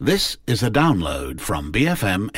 This is a download from BFM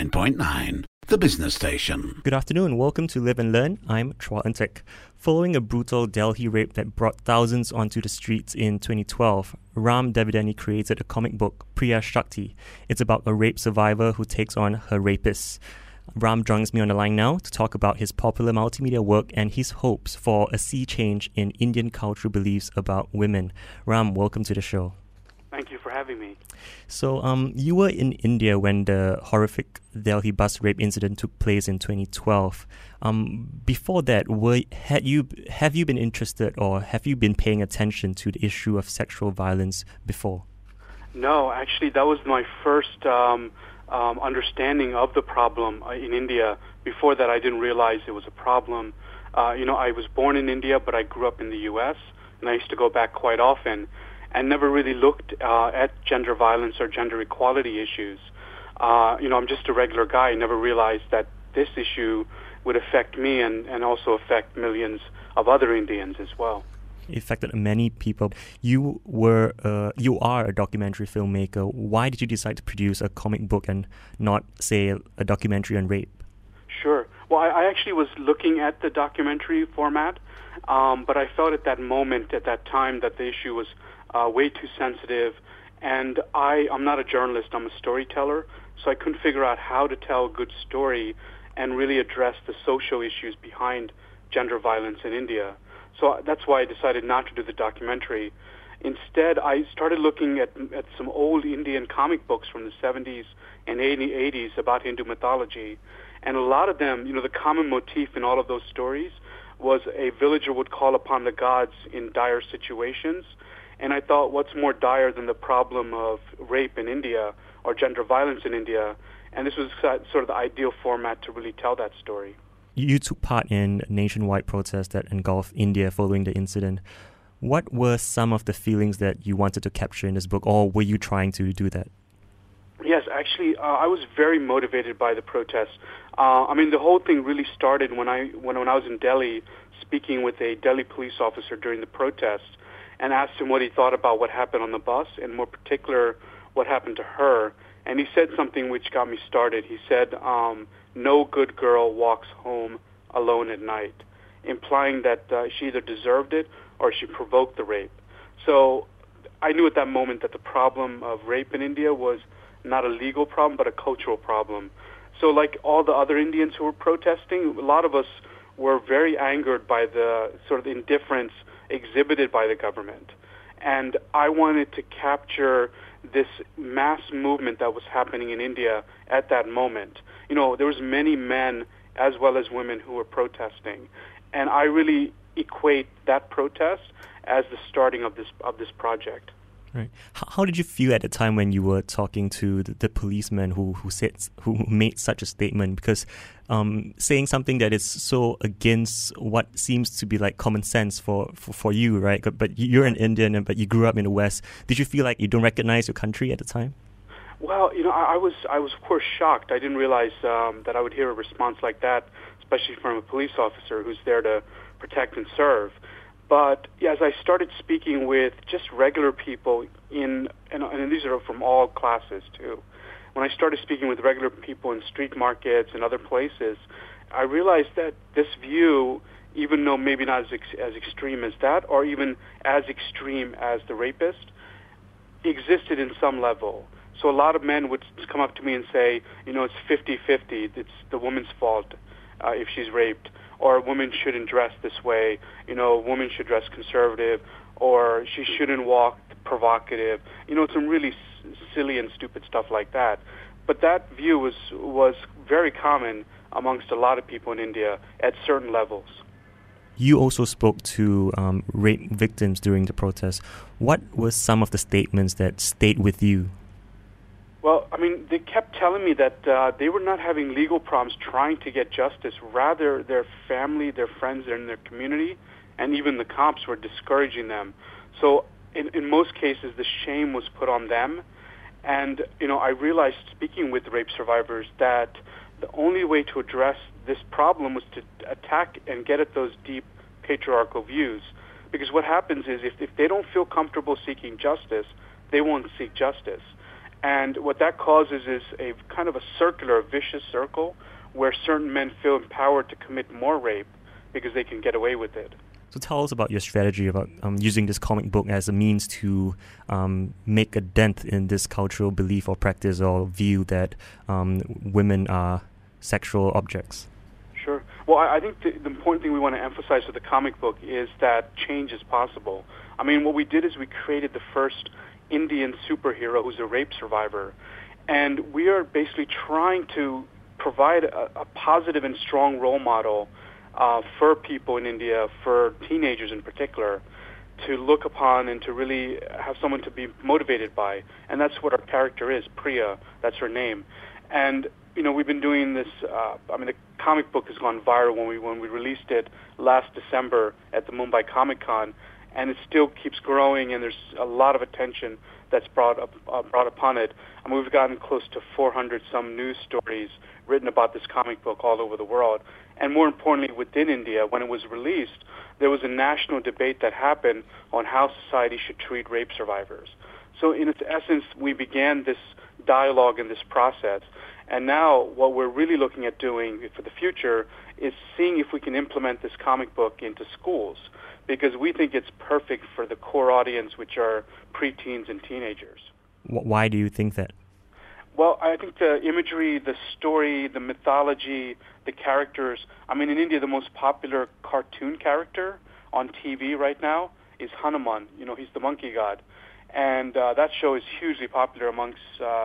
89.9, the business station. Good afternoon. Welcome to Live and Learn. I'm Chua Eun-Tek. Following a brutal Delhi rape that brought thousands onto the streets in 2012, Ram Devideni created a comic book, Priya Shakti. It's about a rape survivor who takes on her rapists. Ram joins me on the line now to talk about his popular multimedia work and his hopes for a sea change in Indian cultural beliefs about women. Ram, welcome to the show. Thank you for having me. So, you were in India when the horrific Delhi bus rape incident took place in 2012. Before that, have you been interested or have you been paying attention to the issue of sexual violence before? No, actually, that was my first understanding of the problem in India. Before that, I didn't realize it was a problem. I was born in India, but I grew up in the U.S., and I used to go back quite often, and never really looked at gender violence or gender equality issues. I'm just a regular guy. I never realized that this issue would affect me and also affect millions of other Indians as well. It affected many people. You are a documentary filmmaker. Why did you decide to produce a comic book and not, say, a documentary on rape? Sure. Well, I actually was looking at the documentary format, but I felt at that moment, at that time, that the issue was way too sensitive, and I'm not a journalist, I'm a storyteller, so I couldn't figure out how to tell a good story and really address the social issues behind gender violence in India. So that's why I decided not to do the documentary. Instead, I started looking at some old Indian comic books from the 70s and 80s about Hindu mythology, and a lot of them, the common motif in all of those stories was a villager would call upon the gods in dire situations. And I thought, what's more dire than the problem of rape in India or gender violence in India? And this was sort of the ideal format to really tell that story. You took part in nationwide protests that engulfed India following the incident. What were some of the feelings that you wanted to capture in this book, or were you trying to do that? Yes, actually, I was very motivated by the protests. The whole thing really started when I was in Delhi, speaking with a Delhi police officer during the protests, and asked him what he thought about what happened on the bus, and more particular, what happened to her. And he said something which got me started. He said, no good girl walks home alone at night, implying that she either deserved it or she provoked the rape. So I knew at that moment that the problem of rape in India was not a legal problem, but a cultural problem. So like all the other Indians who were protesting, a lot of us were very angered by the sort of indifference exhibited by the government. And I wanted to capture this mass movement that was happening in India at that moment. There was many men as well as women who were protesting. And I really equate that protest as the starting of this project. Right. How did you feel at the time when you were talking to the policeman who made such a statement? Because saying something that is so against what seems to be like common sense for you, right? But you're an Indian, but you grew up in the West. Did you feel like you don't recognize your country at the time? Well, I was of course shocked. I didn't realize that I would hear a response like that, especially from a police officer who's there to protect and serve. But as I started speaking with just regular people and these are from all classes too, when I started speaking with regular people in street markets and other places, I realized that this view, even though maybe not as extreme as that, or even as extreme as the rapist, existed in some level. So a lot of men would come up to me and say, it's 50-50, it's the woman's fault if she's raped. Or women shouldn't dress this way, women should dress conservative, or she shouldn't walk provocative, some really silly and stupid stuff like that. But that view was very common amongst a lot of people in India at certain levels. You also spoke to rape victims during the protest. What were some of the statements that stayed with you? Well, they kept telling me that they were not having legal problems trying to get justice. Rather, their family, their friends, and their community, and even the cops were discouraging them. So in most cases, the shame was put on them. And, I realized, speaking with rape survivors, that the only way to address this problem was to attack and get at those deep patriarchal views. Because what happens is if they don't feel comfortable seeking justice, they won't seek justice. And what that causes is a kind of a circular, vicious circle where certain men feel empowered to commit more rape because they can get away with it. So tell us about your strategy about using this comic book as a means to make a dent in this cultural belief or practice or view that women are sexual objects. Sure. Well, I think the important thing we want to emphasize with the comic book is that change is possible. I mean, what we did is we created the first Indian superhero who's a rape survivor. And we are basically trying to provide a positive and strong role model for people in India, for teenagers in particular, to look upon and to really have someone to be motivated by. And that's what our character is, Priya. That's her name. And, you know, we've been doing this, the comic book has gone viral when we released it last December at the Mumbai Comic Con, and it still keeps growing, and there's a lot of attention that's brought upon it. I mean, we've gotten close to 400 some news stories written about this comic book all over the world. And more importantly, within India, when it was released, there was a national debate that happened on how society should treat rape survivors. So in its essence, we began this dialogue and this process. And now what we're really looking at doing for the future is seeing if we can implement this comic book into schools, because we think it's perfect for the core audience, which are preteens and teenagers. Why do you think that? Well, I think the imagery, the story, the mythology, the characters. I mean, in India, the most popular cartoon character on TV right now is Hanuman. You know, he's the monkey god. And that show is hugely popular amongst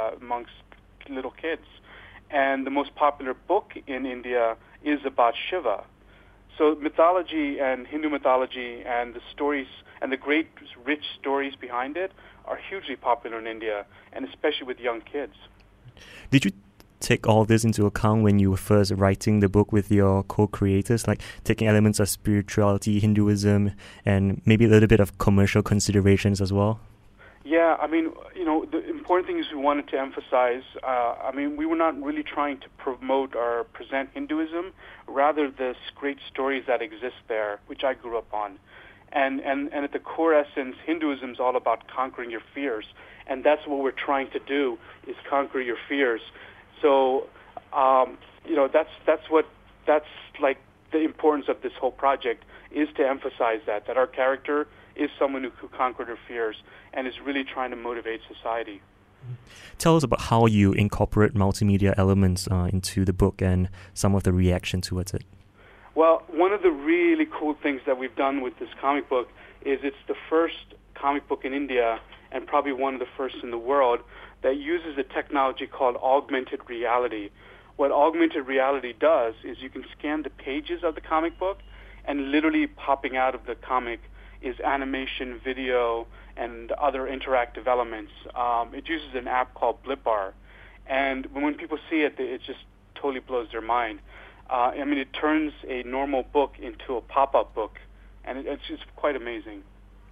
little kids. And the most popular book in India is about Shiva. So mythology and Hindu mythology and the stories and the great rich stories behind it are hugely popular in India, and especially with young kids. Did you take all this into account when you were first writing the book with your co-creators, like taking elements of spirituality, Hinduism, and maybe a little bit of commercial considerations as well? Yeah, I mean, you know, the important thing is we wanted to emphasize, we were not really trying to promote or present Hinduism, rather the great stories that exist there, which I grew up on. And at the core essence, Hinduism is all about conquering your fears, and that's what we're trying to do, is conquer your fears. So, that's like the importance of this whole project, is to emphasize that our character is someone who conquered her fears and is really trying to motivate society. Tell us about how you incorporate multimedia elements into the book and some of the reaction towards it. Well, one of the really cool things that we've done with this comic book is it's the first comic book in India, and probably one of the first in the world, that uses a technology called augmented reality. What augmented reality does is you can scan the pages of the comic book, and literally popping out of the comic is animation, video, and other interactive elements. It uses an app called Blipbar. And when people see it, it just totally blows their mind. It turns a normal book into a pop-up book, and it's just quite amazing.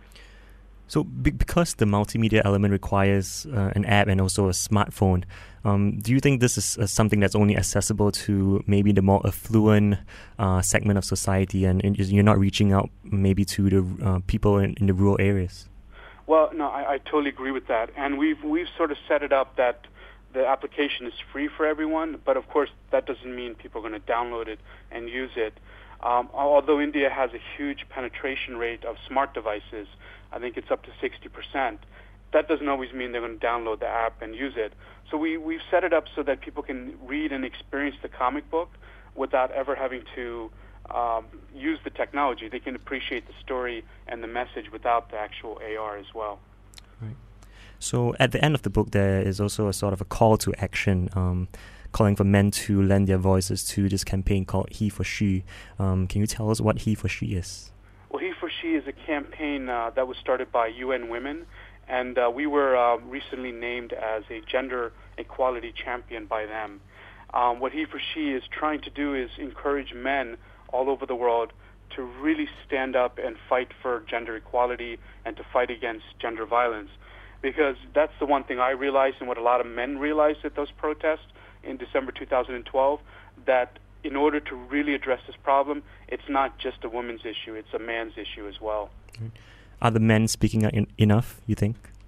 So because the multimedia element requires an app and also a smartphone, do you think this is something that's only accessible to maybe the more affluent segment of society, and you're not reaching out maybe to the people in the rural areas? Well, no, I totally agree with that. And we've sort of set it up that the application is free for everyone, but of course that doesn't mean people are going to download it and use it. Although India has a huge penetration rate of smart devices, I think it's up to 60%, that doesn't always mean they're going to download the app and use it. So we've set it up so that people can read and experience the comic book without ever having to use the technology. They can appreciate the story and the message without the actual AR as well. Right. So at the end of the book, there is also a sort of a call to action, calling for men to lend their voices to this campaign called He for She. Can you tell us what He for She is? Well, He for She is a campaign that was started by UN Women, and we were recently named as a gender equality champion by them. What He for She is trying to do is encourage men all over the world to really stand up and fight for gender equality and to fight against gender violence. Because that's the one thing I realized, and what a lot of men realized at those protests in December 2012, that in order to really address this problem, it's not just a woman's issue, it's a man's issue as well. Are the men speaking out enough, you think?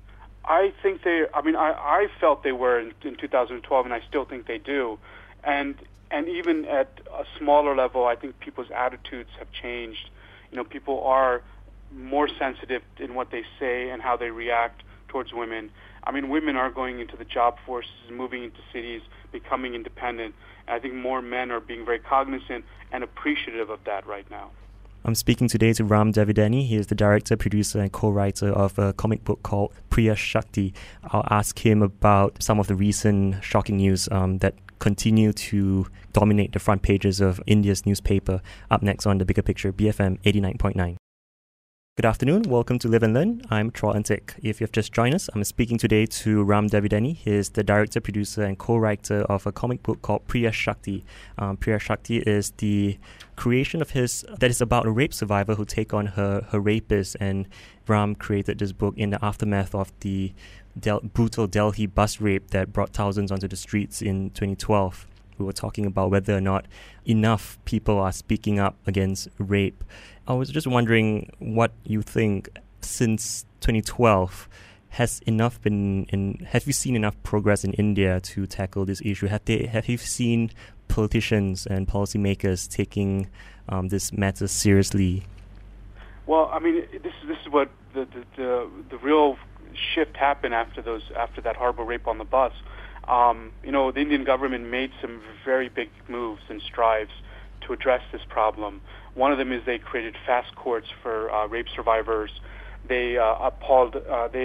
I think I felt they were in 2012, and I still think they do. And even at a smaller level, I think people's attitudes have changed. People are more sensitive in what they say and how they react towards women. Women are going into the job forces, moving into cities, becoming independent. And I think more men are being very cognizant and appreciative of that right now. I'm speaking today to Ram Devideni. He is the director, producer, and co-writer of a comic book called Priya Shakti. I'll ask him about some of the recent shocking news that continue to dominate the front pages of India's newspaper. Up next on The Bigger Picture, BFM 89.9. Good afternoon. Welcome to Live and Learn. I'm Chua Eun-Tik. If you've just joined us, I'm speaking today to Ram Devideni. He is the director, producer, and co-writer of a comic book called Priya Shakti. Priya Shakti is the creation of his that is about a rape survivor who take on her rapist. And Ram created this book in the aftermath of the brutal Delhi bus rape that brought thousands onto the streets in 2012. We were talking about whether or not enough people are speaking up against rape. I was just wondering what you think since 2012. Have you seen enough progress in India to tackle this issue? Have you seen politicians and policymakers taking this matter seriously? Well, this is what the real shift happened after that horrible rape on the bus. The Indian government made some very big moves and strides to address this problem. One of them is they created fast courts for rape survivors. They overhauled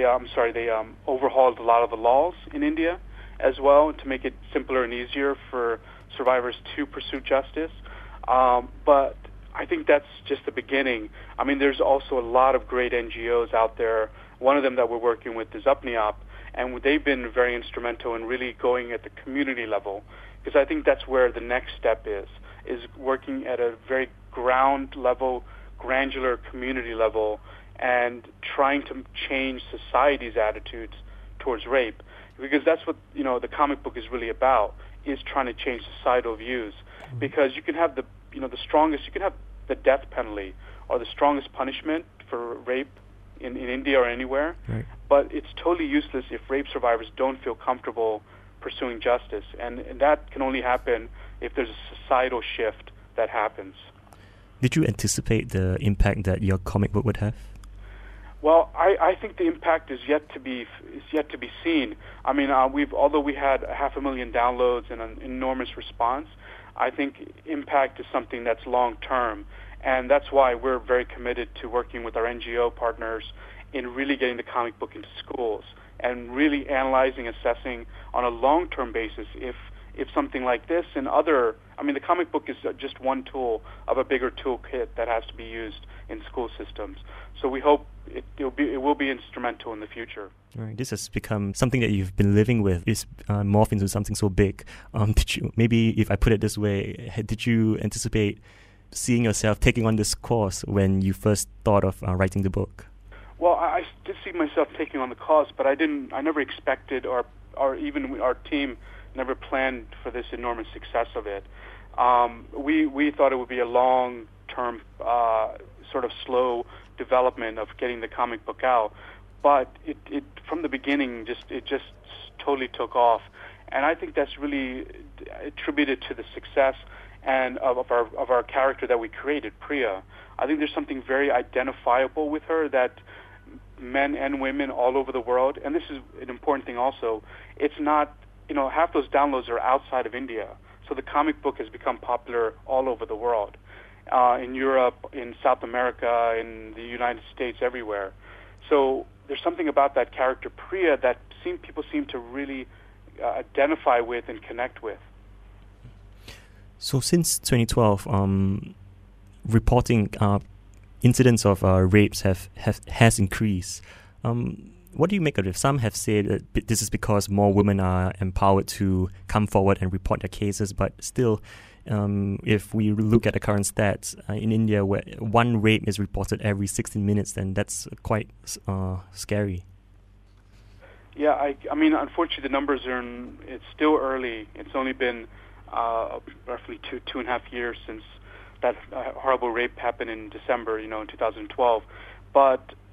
a lot of the laws in India as well to make it simpler and easier for survivors to pursue justice. But I think that's just the beginning. There's also a lot of great NGOs out there. One of them that we're working with is Apni Aap, and they've been very instrumental in really going at the community level, because I think that's where the next step is working at a very ground level, granular community level, and trying to change society's attitudes towards rape. Because that's what, the comic book is really about, is trying to change societal views. Because you can have you can have the death penalty or the strongest punishment for rape in India or anywhere, right. But it's totally useless if rape survivors don't feel comfortable pursuing justice. And that can only happen if there's a societal shift that happens. Did you anticipate the impact that your comic book would have? Well, I think the impact is yet to be seen. Although we had 500,000 downloads and an enormous response, I think impact is something that's long term, and that's why we're very committed to working with our NGO partners in really getting the comic book into schools and really analyzing, assessing on a long-term basis if something like this and other. The comic book is just one tool of a bigger toolkit that has to be used in school systems. So we hope it will be instrumental in the future. All right, this has become something that you've been living with. It's morphed into something so big. Maybe if I put it this way, did you anticipate seeing yourself taking on this course when you first thought of writing the book? Well, I did see myself taking on the cause, but I never expected, or even our team never planned for this enormous success of it. We thought it would be a long-term, sort of slow development of getting the comic book out, but it from the beginning it just totally took off, and I think that's really attributed to the success and of our character that we created, Priya. I think there's something very identifiable with her that men and women all over the world, and this is an important thing also, it's not, half those downloads are outside of India. So the comic book has become popular all over the world, in Europe, in South America, in the United States, everywhere. So there's something about that character, Priya, that people seem to really identify with and connect with. So since 2012, reporting incidents of rapes has increased. What do you make of it? Some have said that this is because more women are empowered to come forward and report their cases, but still, if we look at the current stats in India, where one rape is reported every 16 minutes, then that's quite scary. Yeah, unfortunately, the numbers it's still early. It's only been roughly 2.5 years since that horrible rape happened in December, in 2012. But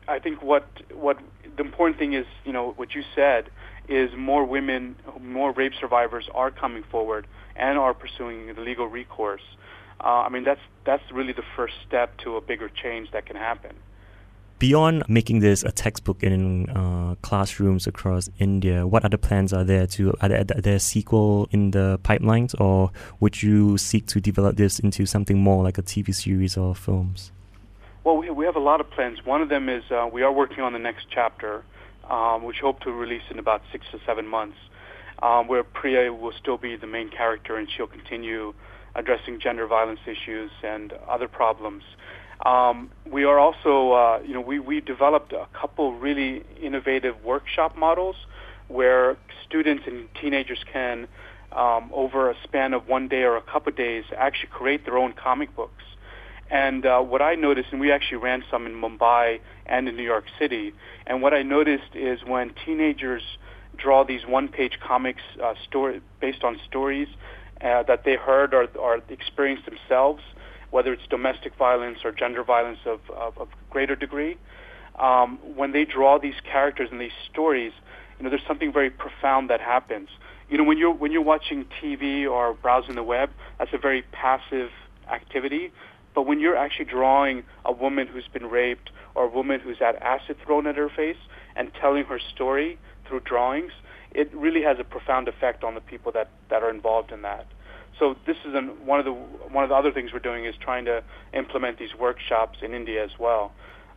I think what the important thing is, what you said, is more women, more rape survivors are coming forward and are pursuing the legal recourse. That's really the first step to a bigger change that can happen. Beyond making this a textbook in classrooms across India, what other plans are there? Are there a sequel in the pipelines, or would you seek to develop this into something more like a TV series or films? Well, we have a lot of plans. One of them is we are working on the next chapter, which hope to release in about 6 to 7 months, where Priya will still be the main character, and she'll continue addressing gender violence issues and other problems. We are also, we developed a couple really innovative workshop models where students and teenagers can, over a span of one day or a couple of days, actually create their own comic books. And what I noticed, and we actually ran some in Mumbai and in New York City, and what I noticed is when teenagers draw these one-page comics based on stories that they heard or experienced themselves, whether it's domestic violence or gender violence of greater degree, when they draw these characters and these stories, there's something very profound that happens. When you're watching TV or browsing the web, that's a very passive activity. But when you're actually drawing a woman who's been raped or a woman who's had acid thrown at her face and telling her story through drawings, it really has a profound effect on the people that are involved in that. So this is one of the other things we're doing is trying to implement these workshops in India as well.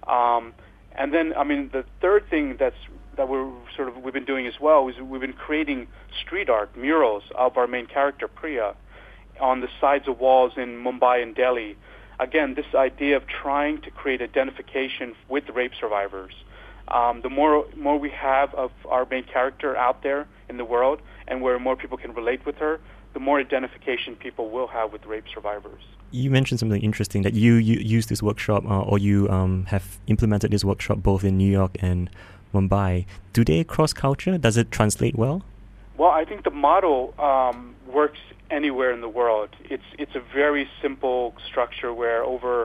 And then, the third thing that we've been doing as well is we've been creating street art murals of our main character Priya on the sides of walls in Mumbai and Delhi. Again, this idea of trying to create identification with rape survivors. The more we have of our main character out there in the world, and where more people can relate with her, the more identification people will have with rape survivors. You mentioned something interesting, that you use this workshop, or you have implemented this workshop both in New York and Mumbai. Do they cross culture? Does it translate well? Well, I think the model works anywhere in the world. It's a very simple structure where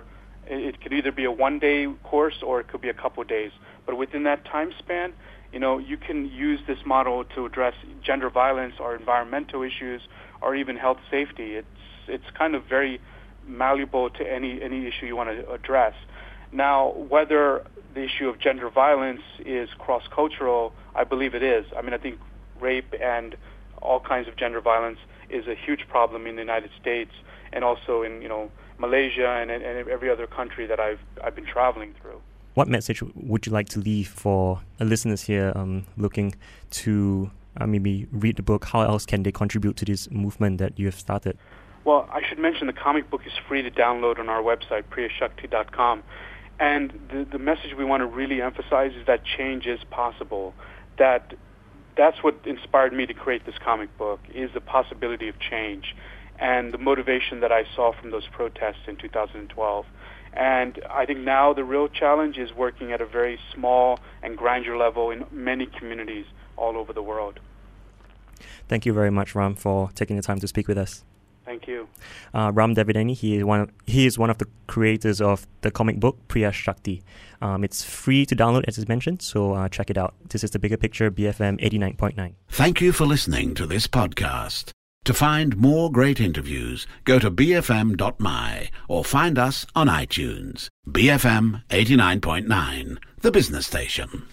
it could either be a one-day course or it could be a couple of days. But within that time span, you can use this model to address gender violence or environmental issues or even health safety. It's kind of very malleable to any issue you want to address. Now, whether the issue of gender violence is cross-cultural, I believe it is. I think rape and all kinds of gender violence is a huge problem in the United States and also in Malaysia and every other country that I've been traveling through. What message would you like to leave for listeners here looking to maybe read the book? How else can they contribute to this movement that you have started? Well, I should mention the comic book is free to download on our website, priyashakti.com. And the message we want to really emphasize is that change is possible. That's what inspired me to create this comic book, is the possibility of change and the motivation that I saw from those protests in 2012. And I think now the real challenge is working at a very small and granular level in many communities all over the world. Thank you very much, Ram, for taking the time to speak with us. Thank you. Ram Devideni, he is one of the creators of the comic book Priya Shakti. It's free to download, as is mentioned, so check it out. This is The Bigger Picture, BFM 89.9. Thank you for listening to this podcast. To find more great interviews, go to bfm.my or find us on iTunes. BFM 89.9, the business station.